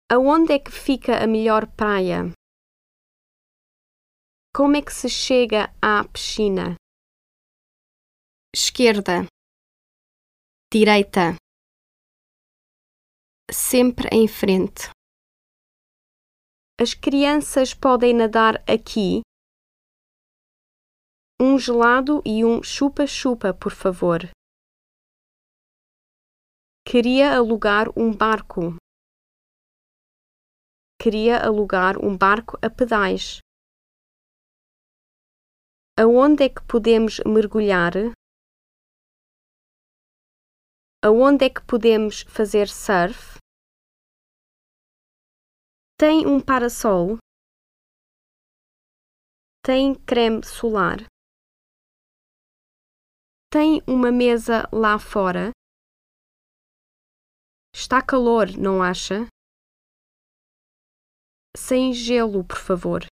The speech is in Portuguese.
Aonde é que fica a melhor praia? Como é que se chega à piscina? Esquerda, direita, sempre em frente. As crianças podem nadar aqui? Um gelado e um chupa-chupa, por favor. Queria alugar um barco. Queria alugar um barco a pedais. Aonde é que podemos mergulhar? Aonde é que podemos fazer surf? Tem um parasol? Tem creme solar? Tem uma mesa lá fora? Está calor, não acha? Sem gelo, por favor.